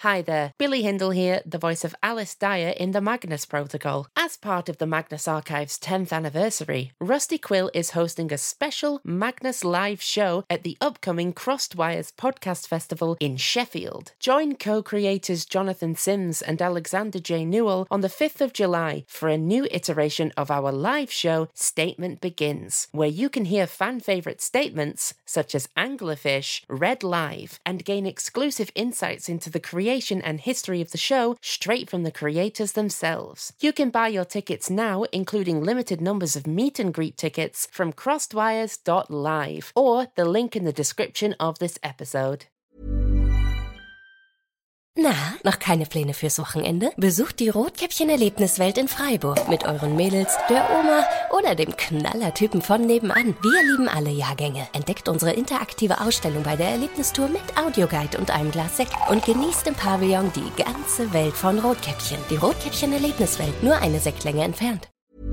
Hi there, Billy Hindle here, the voice of Alice Dyer in the Magnus Protocol. As part of the Magnus Archive's 10th anniversary, Rusty Quill is hosting a special Magnus live show at the upcoming Crossed Wires Podcast Festival in Sheffield. Join co-creators Jonathan Sims and Alexander J. Newell on the 5th of July for a new iteration of our live show, Statement Begins, where you can hear fan-favourite statements such as Anglerfish read live and gain exclusive insights into the creation and history of the show straight from the creators themselves. You can buy your tickets now, including limited numbers of meet and greet tickets from crossedwires.live or the link in the description of this episode. Na, noch keine Pläne fürs Wochenende? Besucht die Rotkäppchen-Erlebniswelt in Freiburg mit euren Mädels, der Oma oder dem Knallertypen von nebenan. Wir lieben alle Jahrgänge. Entdeckt unsere interaktive Ausstellung bei der Erlebnistour mit Audioguide und einem Glas Sekt und genießt im Pavillon die ganze Welt von Rotkäppchen. Die Rotkäppchen-Erlebniswelt, nur eine Sektlänge entfernt.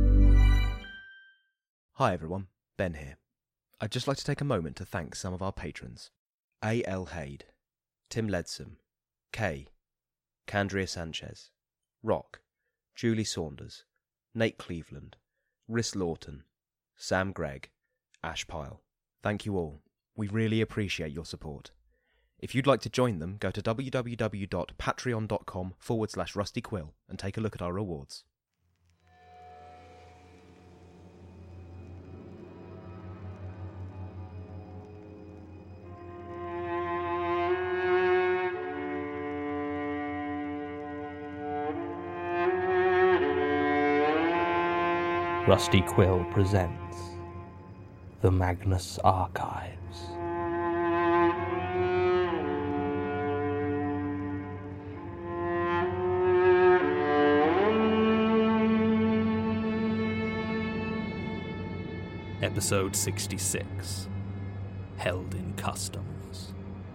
Hi everyone, Ben here. I'd just like to take a moment to thank some of our patrons. A.L. Haid, Tim Leadsom, Kay, Candria Sanchez, Rock, Julie Saunders, Nate Cleveland, Rhys Lawton, Sam Gregg, Ash Pyle. Thank you all. We really appreciate your support. If you'd like to join them, go to www.patreon.com/rustyquill and take a look at our rewards. Rusty Quill presents The Magnus Archives. Episode 66, Held in Customs.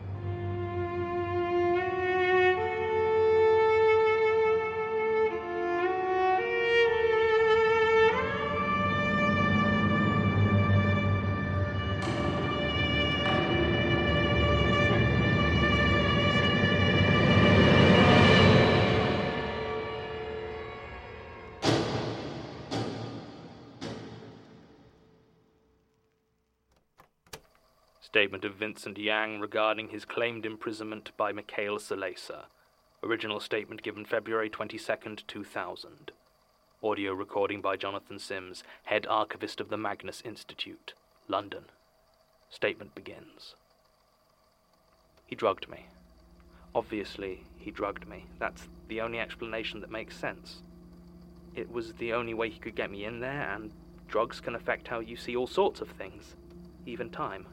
Statement of Vincent Yang regarding his claimed imprisonment by Mikhail Salesa. Original statement given February 22nd, 2000. Audio recording by Jonathan Sims, head archivist of the Magnus Institute, London. Statement begins. He drugged me. Obviously, he drugged me. That's the only explanation that makes sense. It was the only way he could get me in there, and drugs can affect how you see all sorts of things, even time.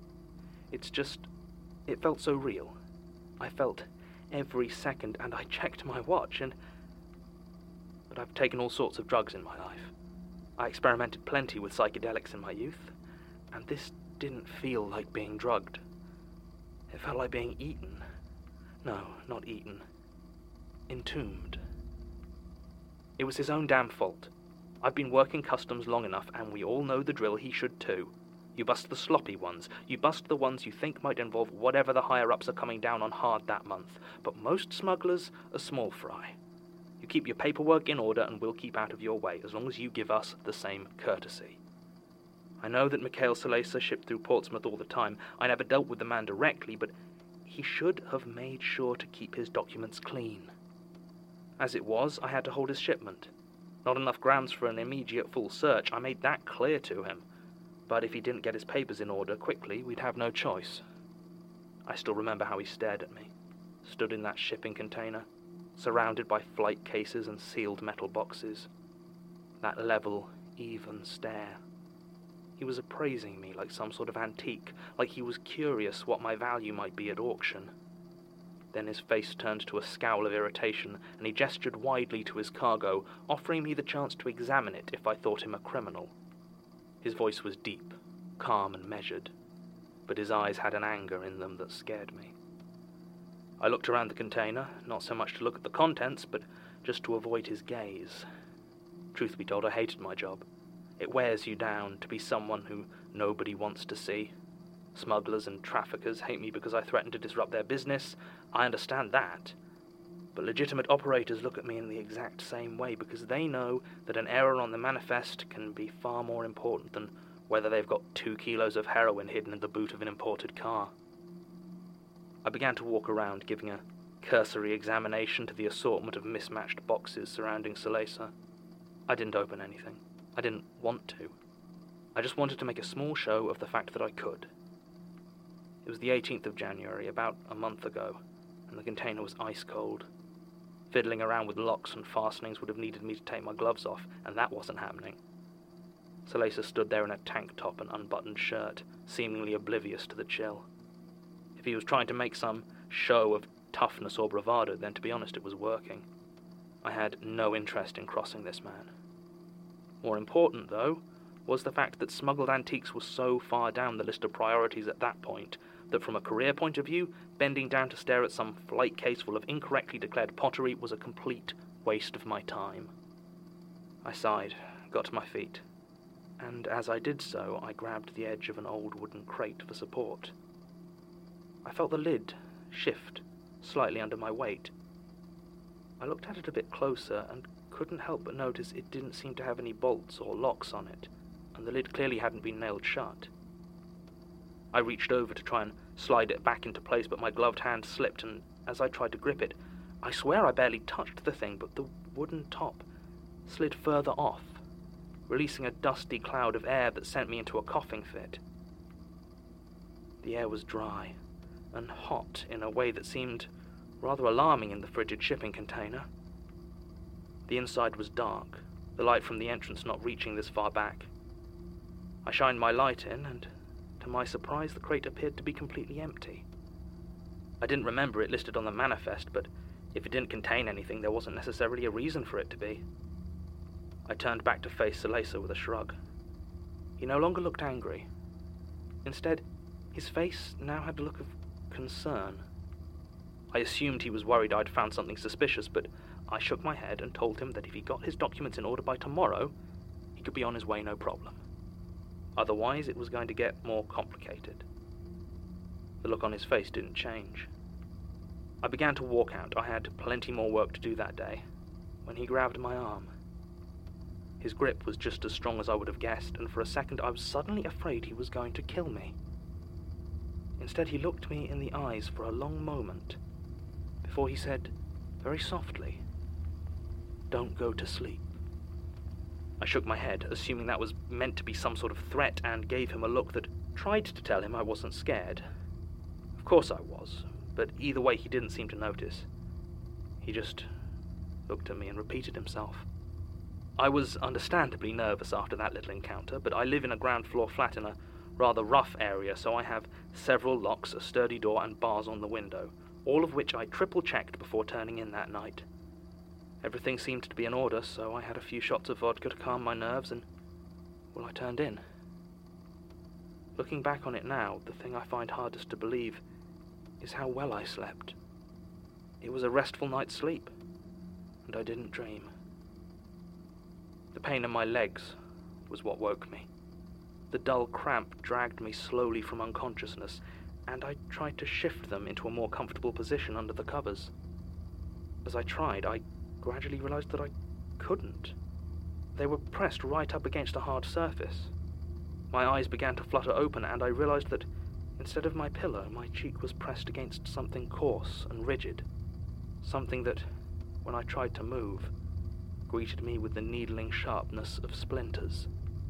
It felt so real. I felt every second, and I checked my watch, but I've taken all sorts of drugs in my life. I experimented plenty with psychedelics in my youth, and this didn't feel like being drugged. It felt like being eaten. No, not eaten. Entombed. It was his own damn fault. I've been working customs long enough, and we all know the drill. He should too. You bust the sloppy ones. You bust the ones you think might involve whatever the higher-ups are coming down on hard that month. But most smugglers are small fry. You keep your paperwork in order and we'll keep out of your way, as long as you give us the same courtesy. I know that Mikhail Salesa shipped through Portsmouth all the time. I never dealt with the man directly, but he should have made sure to keep his documents clean. As it was, I had to hold his shipment. Not enough grams for an immediate full search. I made that clear to him. But if he didn't get his papers in order quickly, we'd have no choice. I still remember how he stared at me, stood in that shipping container, surrounded by flight cases and sealed metal boxes. That level, even stare. He was appraising me like some sort of antique, like he was curious what my value might be at auction. Then his face turned to a scowl of irritation, and he gestured widely to his cargo, offering me the chance to examine it if I thought him a criminal. His voice was deep, calm and measured, but his eyes had an anger in them that scared me. I looked around the container, not so much to look at the contents, but just to avoid his gaze. Truth be told, I hated my job. It wears you down to be someone who nobody wants to see. Smugglers and traffickers hate me because I threaten to disrupt their business. I understand that. But legitimate operators look at me in the exact same way because they know that an error on the manifest can be far more important than whether they've got 2 kilos of heroin hidden in the boot of an imported car. I began to walk around, giving a cursory examination to the assortment of mismatched boxes surrounding Salesa. I didn't open anything. I didn't want to. I just wanted to make a small show of the fact that I could. It was the 18th of January, about a month ago, and the container was ice cold. Fiddling around with locks and fastenings would have needed me to take my gloves off, and that wasn't happening. Salesa stood there in a tank top and unbuttoned shirt, seemingly oblivious to the chill. If he was trying to make some show of toughness or bravado, then to be honest it was working. I had no interest in crossing this man. More important, though, was the fact that smuggled antiques was so far down the list of priorities at that point that from a career point of view, bending down to stare at some flight case full of incorrectly declared pottery was a complete waste of my time. I sighed, got to my feet, and as I did so, I grabbed the edge of an old wooden crate for support. I felt the lid shift slightly under my weight. I looked at it a bit closer and couldn't help but notice it didn't seem to have any bolts or locks on it, and the lid clearly hadn't been nailed shut. I reached over to try and slide it back into place, but my gloved hand slipped, and as I tried to grip it, I swear I barely touched the thing, but the wooden top slid further off, releasing a dusty cloud of air that sent me into a coughing fit. The air was dry and hot in a way that seemed rather alarming in the frigid shipping container. The inside was dark, the light from the entrance not reaching this far back. I shined my light in, and to my surprise, the crate appeared to be completely empty. I didn't remember it listed on the manifest, but if it didn't contain anything, there wasn't necessarily a reason for it to be. I turned back to face Salesa with a shrug. He no longer looked angry. Instead, his face now had a look of concern. I assumed he was worried I'd found something suspicious, but I shook my head and told him that if he got his documents in order by tomorrow, he could be on his way no problem. Otherwise, it was going to get more complicated. The look on his face didn't change. I began to walk out. I had plenty more work to do that day, when he grabbed my arm. His grip was just as strong as I would have guessed, and for a second I was suddenly afraid he was going to kill me. Instead, he looked me in the eyes for a long moment, before he said, very softly, "Don't go to sleep." I shook my head, assuming that was meant to be some sort of threat, and gave him a look that tried to tell him I wasn't scared. Of course I was, but either way he didn't seem to notice. He just looked at me and repeated himself. I was understandably nervous after that little encounter, but I live in a ground floor flat in a rather rough area, so I have several locks, a sturdy door, and bars on the window, all of which I triple-checked before turning in that night. Everything seemed to be in order, so I had a few shots of vodka to calm my nerves, and, well, I turned in. Looking back on it now, the thing I find hardest to believe is how well I slept. It was a restful night's sleep, and I didn't dream. The pain in my legs was what woke me. The dull cramp dragged me slowly from unconsciousness, and I tried to shift them into a more comfortable position under the covers. As I tried, I gradually realized that I couldn't. They were pressed right up against a hard surface. My eyes began to flutter open, and I realized that instead of my pillow, my cheek was pressed against something coarse and rigid, something that, when I tried to move, greeted me with the needling sharpness of splinters.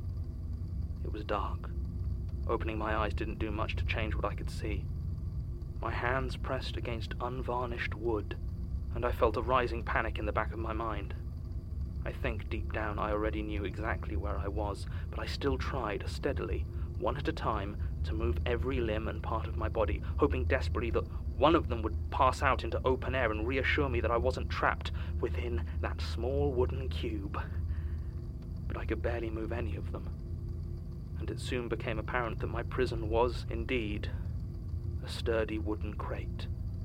It was dark. Opening my eyes didn't do much to change what I could see. My hands pressed against unvarnished wood, and I felt a rising panic in the back of my mind. I think deep down I already knew exactly where I was, but I still tried steadily, one at a time, to move every limb and part of my body, hoping desperately that one of them would pass out into open air and reassure me that I wasn't trapped within that small wooden cube. But I could barely move any of them, and it soon became apparent that my prison was, indeed, a sturdy wooden crate.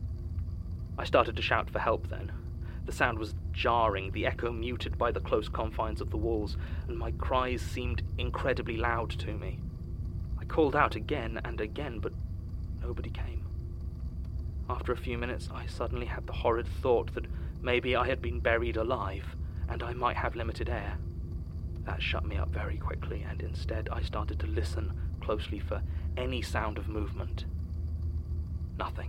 I started to shout for help then. The sound was jarring, the echo muted by the close confines of the walls, and my cries seemed incredibly loud to me. I called out again and again, but nobody came. After a few minutes, I suddenly had the horrid thought that Maybe I had been buried alive, and I might have limited air. That shut me up very quickly, and instead I started to listen closely for any sound of movement. Nothing.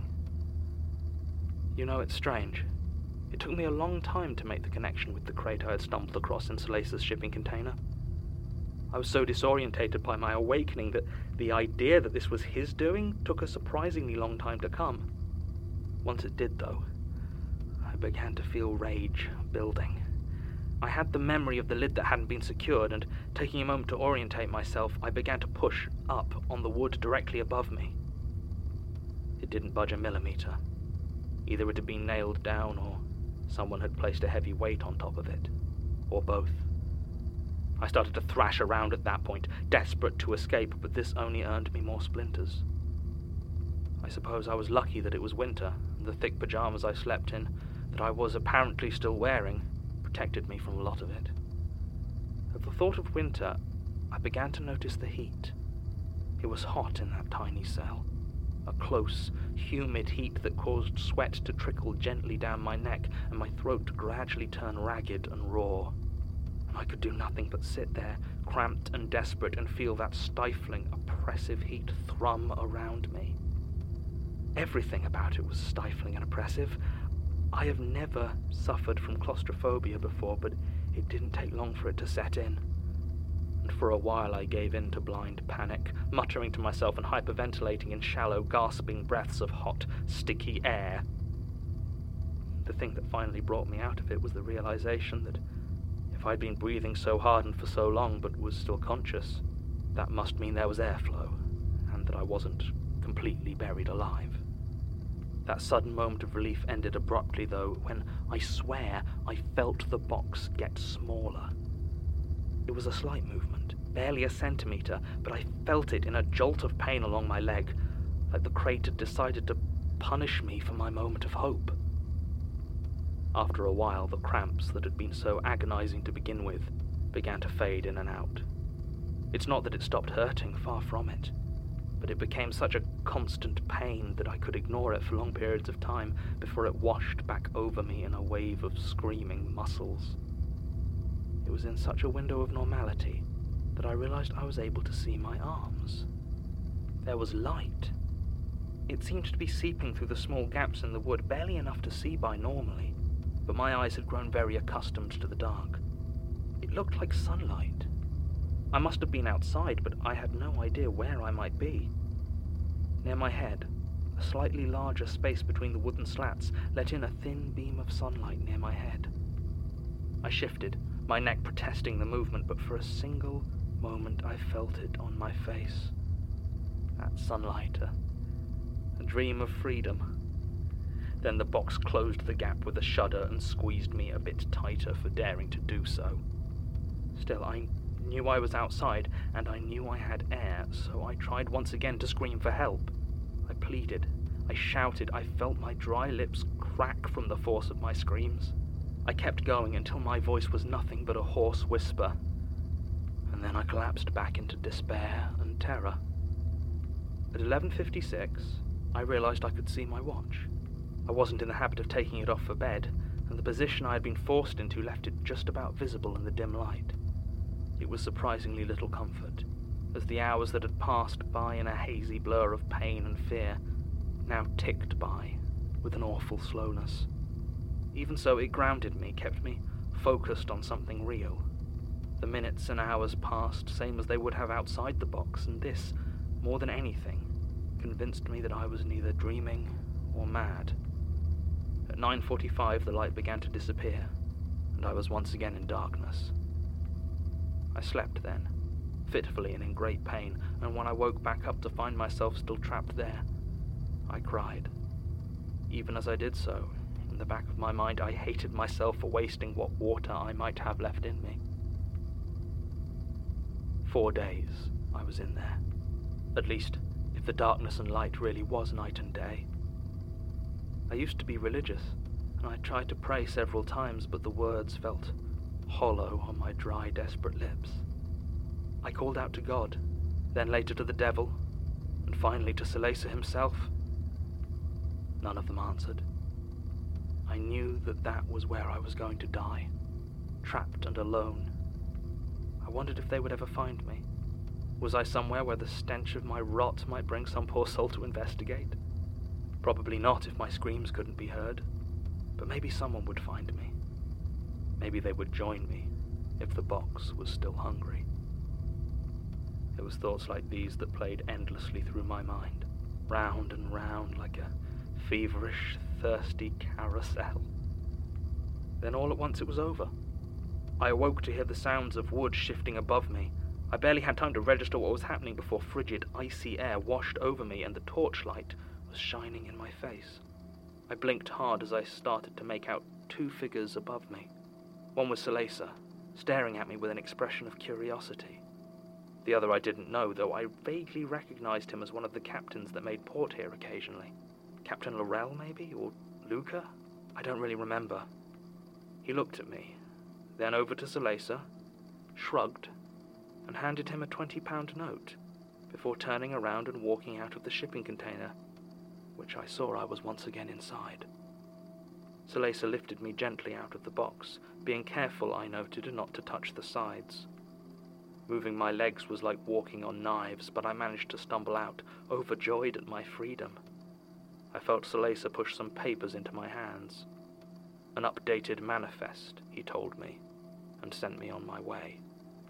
You know, it's strange. It took me a long time to make the connection with the crate I had stumbled across in Solace's shipping container. I was so disorientated by my awakening that the idea that this was his doing took a surprisingly long time to come. Once it did, though, I began to feel rage building. I had the memory of the lid that hadn't been secured, and taking a moment to orientate myself, I began to push up on the wood directly above me. It didn't budge a millimeter. Either it had been nailed down, or someone had placed a heavy weight on top of it, or both. I started to thrash around at that point, desperate to escape, but this only earned me more splinters. I suppose I was lucky that it was winter, and the thick pajamas I slept in, that I was apparently still wearing, protected me from a lot of it. At the thought of winter, I began to notice the heat. It was hot in that tiny cell. A close, humid heat that caused sweat to trickle gently down my neck and my throat to gradually turn ragged and raw. And I could do nothing but sit there, cramped and desperate, and feel that stifling, oppressive heat thrum around me. Everything about it was stifling and oppressive. I have never suffered from claustrophobia before, but it didn't take long for it to set in. And for a while I gave in to blind panic, muttering to myself and hyperventilating in shallow, gasping breaths of hot, sticky air. The thing that finally brought me out of it was the realization that if I'd been breathing so hard and for so long but was still conscious, that must mean there was airflow, and that I wasn't completely buried alive. That sudden moment of relief ended abruptly, though, when, I swear, I felt the box get smaller. It was a slight movement, barely a centimetre, but I felt it in a jolt of pain along my leg, like the crate had decided to punish me for my moment of hope. After a while, the cramps that had been so agonizing to begin with began to fade in and out. It's not that it stopped hurting, far from it, but it became such a constant pain that I could ignore it for long periods of time before it washed back over me in a wave of screaming muscles. It was in such a window of normality that I realized I was able to see my arms. There was light. It seemed to be seeping through the small gaps in the wood, barely enough to see by normally, but my eyes had grown very accustomed to the dark. It looked like sunlight. I must have been outside, but I had no idea where I might be. Near my head, a slightly larger space between the wooden slats let in a thin beam of sunlight near my head. I shifted, my neck protesting the movement, but for a single moment I felt it on my face. That sunlight, a dream of freedom. Then the box closed the gap with a shudder and squeezed me a bit tighter for daring to do so. Still, I knew I was outside, and I knew I had air, so I tried once again to scream for help. I pleaded, I shouted, I felt my dry lips crack from the force of my screams. I kept going until my voice was nothing but a hoarse whisper, and then I collapsed back into despair and terror. At 11:56, I realized I could see my watch. I wasn't in the habit of taking it off for bed, and the position I had been forced into left it just about visible in the dim light. It was surprisingly little comfort, as the hours that had passed by in a hazy blur of pain and fear now ticked by with an awful slowness. Even so, it grounded me, kept me focused on something real. The minutes and hours passed same as they would have outside the box, and this, more than anything, convinced me that I was neither dreaming or mad. At 9:45, the light began to disappear, and I was once again in darkness. I slept then, fitfully and in great pain, and when I woke back up to find myself still trapped there, I cried. Even as I did so, in the back of my mind, I hated myself for wasting what water I might have left in me. 4 days I was in there, at least if the darkness and light really was night and day. I used to be religious, and I tried to pray several times, but the words felt hollow on my dry, desperate lips. I called out to God, then later to the devil, and finally to Solace himself. None of them answered. I I knew that that was where I was going to die, trapped and alone. I wondered if they would ever find me. Was I somewhere where the stench of my rot might bring some poor soul to investigate? Probably not if my screams couldn't be heard, but maybe someone would find me. Maybe they would join me if the box was still hungry. It was thoughts like these that played endlessly through my mind, round and round like a feverish, thirsty carousel. Then all at once it was over. I awoke to hear the sounds of wood shifting above me. I barely had time to register what was happening before frigid, icy air washed over me and the torchlight was shining in my face. I blinked hard as I started to make out two figures above me. One was Selesa, staring at me with an expression of curiosity. The other I didn't know, though I vaguely recognized him as one of the captains that made port here occasionally. Captain Laurel, maybe? Or Luca? I don't really remember. He looked at me, then over to Selesa, shrugged, and handed him a £20 note, before turning around and walking out of the shipping container, which I saw I was once again inside. Selesa lifted me gently out of the box, being careful, I noted, not to touch the sides. Moving my legs was like walking on knives, but I managed to stumble out, overjoyed at my freedom. I felt Selesa push some papers into my hands. An updated manifest, he told me, and sent me on my way.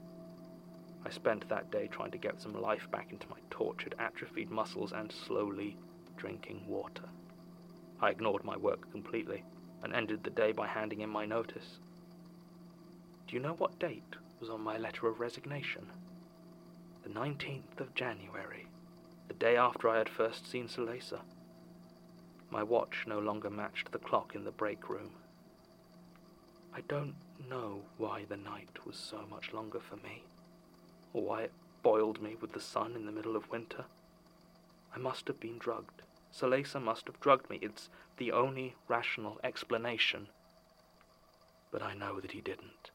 I spent that day trying to get some life back into my tortured, atrophied muscles and slowly drinking water. I ignored my work completely and ended the day by handing in my notice. Do you know what date was on my letter of resignation? The 19th of January, the day after I had first seen Selesa. My watch no longer matched the clock in the break room. I don't know why the night was so much longer for me, or why it boiled me with the sun in the middle of winter. I must have been drugged. Selesa must have drugged me. It's the only rational explanation. But I know that he didn't.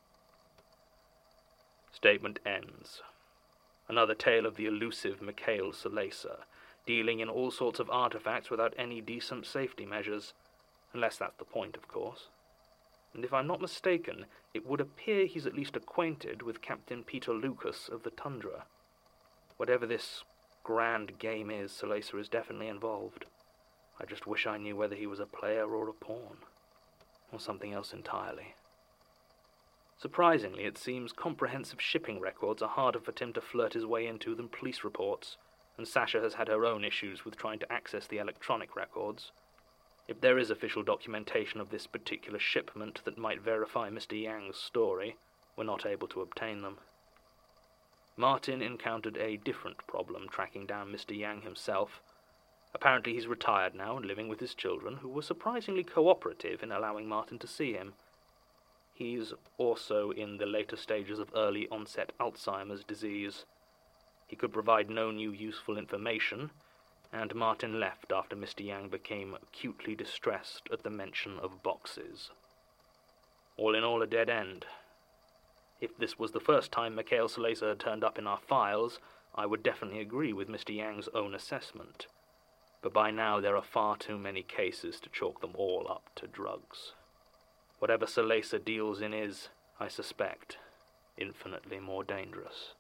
Statement ends. Another tale of the elusive Mikhail Selesa, dealing in all sorts of artifacts without any decent safety measures, unless that's the point, of course. And if I'm not mistaken, it would appear he's at least acquainted with Captain Peter Lucas of the Tundra. Whatever this grand game is, Selesa is definitely involved. I just wish I knew whether he was a player or a pawn, or something else entirely. Surprisingly, it seems comprehensive shipping records are harder for Tim to flirt his way into than police reports, and Sasha has had her own issues with trying to access the electronic records. If there is official documentation of this particular shipment that might verify Mr. Yang's story, we're not able to obtain them. Martin encountered a different problem tracking down Mr. Yang himself. Apparently he's retired now and living with his children, who were surprisingly cooperative in allowing Martin to see him. He's also in the later stages of early onset Alzheimer's disease. He could provide no new useful information, and Martin left after Mr. Yang became acutely distressed at the mention of boxes. All in all, a dead end. If this was the first time Mikhail Selesa had turned up in our files, I would definitely agree with Mr. Yang's own assessment. But by now there are far too many cases to chalk them all up to drugs. Whatever Selesa deals in is, I suspect, infinitely more dangerous.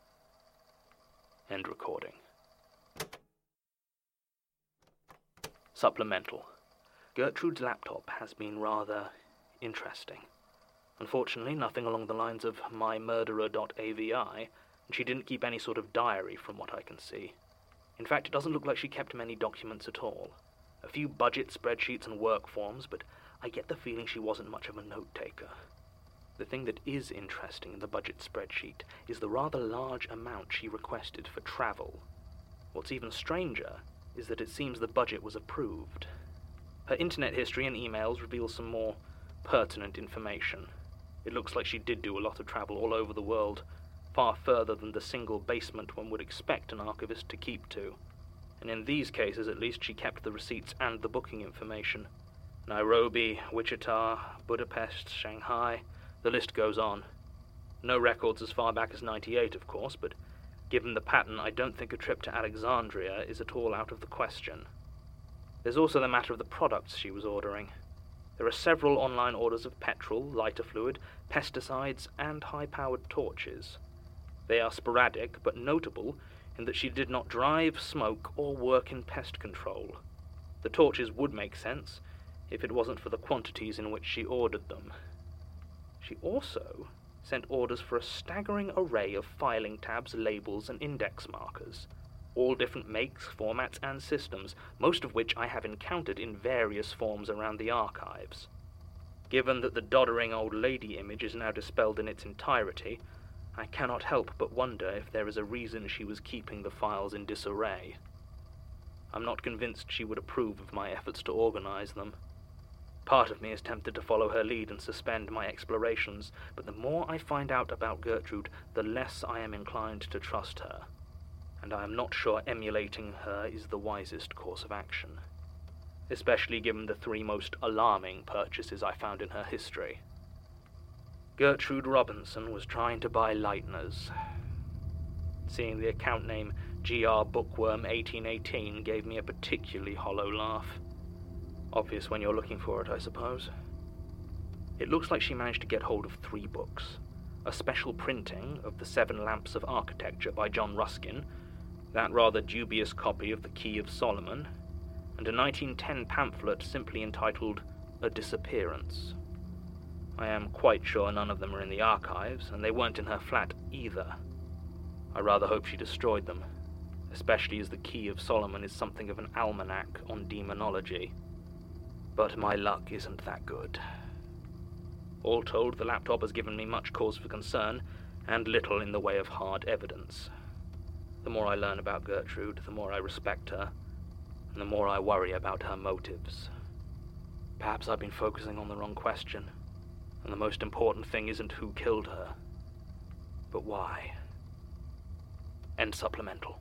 End recording. Supplemental. Gertrude's laptop has been rather interesting. Unfortunately, nothing along the lines of mymurderer.avi, and she didn't keep any sort of diary from what I can see. In fact, it doesn't look like she kept many documents at all. A few budget spreadsheets and work forms, but I get the feeling she wasn't much of a note-taker. The thing that is interesting in the budget spreadsheet is the rather large amount she requested for travel. What's even stranger is that it seems the budget was approved. Her internet history and emails reveal some more pertinent information. It looks like she did do a lot of travel all over the world, far further than the single basement one would expect an archivist to keep to. And in these cases, at least, she kept the receipts and the booking information. Nairobi, Wichita, Budapest, Shanghai, the list goes on. No records as far back as '98, of course, but given the pattern, I don't think a trip to Alexandria is at all out of the question. There's also the matter of the products she was ordering. There are several online orders of petrol, lighter fluid, pesticides, and high-powered torches. They are sporadic but notable in that she did not drive, smoke, or work in pest control. The torches would make sense if it wasn't for the quantities in which she ordered them. She also sent orders for a staggering array of filing tabs, labels, and index markers, all different makes, formats, and systems, most of which I have encountered in various forms around the archives. Given that the doddering old lady image is now dispelled in its entirety, I cannot help but wonder if there is a reason she was keeping the files in disarray. I'm not convinced she would approve of my efforts to organize them. Part of me is tempted to follow her lead and suspend my explorations, but the more I find out about Gertrude, the less I am inclined to trust her, and I am not sure emulating her is the wisest course of action, especially given the 3 most alarming purchases I found in her history. Gertrude Robinson was trying to buy lighteners. Seeing the account name GR Bookworm 1818 gave me a particularly hollow laugh. Obvious when you're looking for it, I suppose. It looks like she managed to get hold of 3 books. A special printing of The 7 Lamps of Architecture by John Ruskin, that rather dubious copy of The Key of Solomon, and a 1910 pamphlet simply entitled A Disappearance. I am quite sure none of them are in the archives, and they weren't in her flat either. I rather hope she destroyed them, especially as The Key of Solomon is something of an almanac on demonology. But my luck isn't that good. All told, the laptop has given me much cause for concern, and little in the way of hard evidence. The more I learn about Gertrude, the more I respect her, and the more I worry about her motives. Perhaps I've been focusing on the wrong question, and the most important thing isn't who killed her, but why. End supplemental.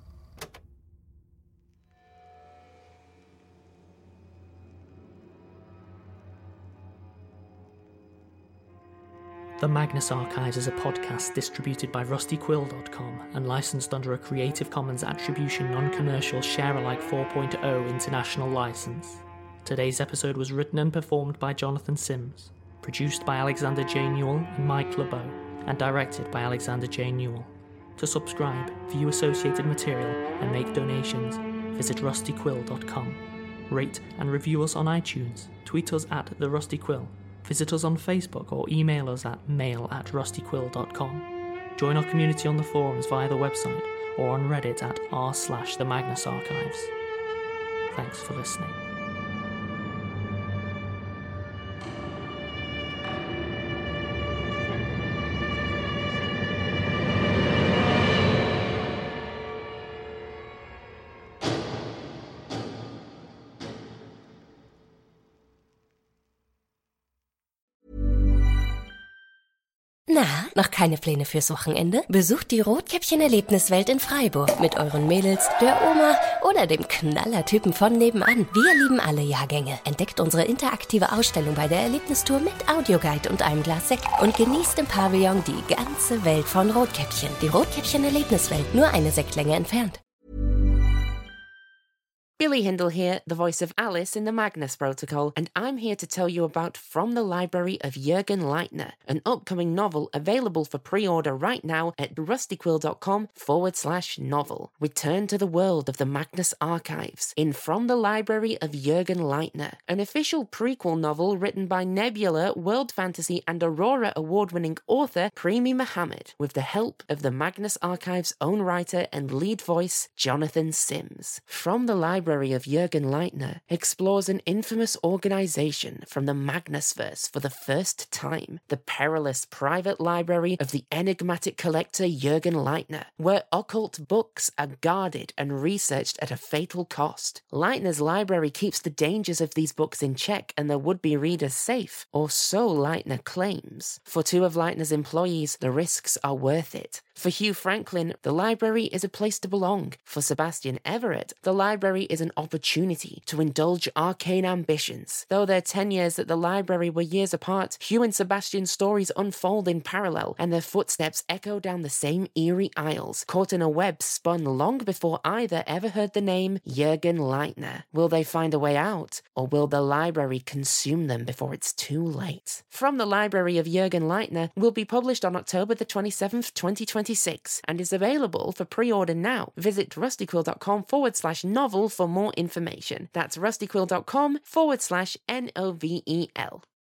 The Magnus Archives is a podcast distributed by rustyquill.com and licensed under a Creative Commons Attribution Non-Commercial Share-alike 4.0 international license. Today's episode was written and performed by Jonathan Sims, produced by Alexander J. Newell and Mike LeBeau, and directed by Alexander J. Newell. To subscribe, view associated material, and make donations, visit rustyquill.com. Rate and review us on iTunes, tweet us at The Rusty Quill, visit us on Facebook or email us at mail@rustyquill.com. Join our community on the forums via the website or on Reddit at r/The Magnus Archives. Thanks for listening. Na, noch keine Pläne fürs Wochenende? Besucht die Rotkäppchen-Erlebniswelt in Freiburg mit euren Mädels, der Oma oder dem Knallertypen von nebenan. Wir lieben alle Jahrgänge. Entdeckt unsere interaktive Ausstellung bei der Erlebnistour mit Audioguide und einem Glas Sekt und genießt im Pavillon die ganze Welt von Rotkäppchen. Die Rotkäppchen-Erlebniswelt, nur eine Sektlänge entfernt. Billy Hindle here, the voice of Alice in the Magnus Protocol, and I'm here to tell you about From the Library of Jürgen Leitner, an upcoming novel available for pre-order right now at rustyquill.com/novel. Return to the world of the Magnus Archives in From the Library of Jürgen Leitner, an official prequel novel written by Nebula, World Fantasy and Aurora award-winning author Primi Mohammed, with the help of the Magnus Archives' own writer and lead voice, Jonathan Sims. From the Library of Jürgen Leitner explores an infamous organization from the Magnusverse for the first time, the perilous private library of the enigmatic collector Jürgen Leitner, where occult books are guarded and researched at a fatal cost. Leitner's library keeps the dangers of these books in check and their would-be readers safe, or so Leitner claims. For 2 of Leitner's employees, the risks are worth it. For Hugh Franklin, the library is a place to belong. For Sebastian Everett, the library is an opportunity to indulge arcane ambitions. Though their 10 years at the library were years apart, Hugh and Sebastian's stories unfold in parallel, and their footsteps echo down the same eerie aisles, caught in a web spun long before either ever heard the name Jürgen Leitner. Will they find a way out, or will the library consume them before it's too late? From the Library of Jürgen Leitner will be published on October the 27th, 2026, and is available for pre-order now. Visit rustyquill.com/novel for more information. That's rustyquill.com/NOVEL.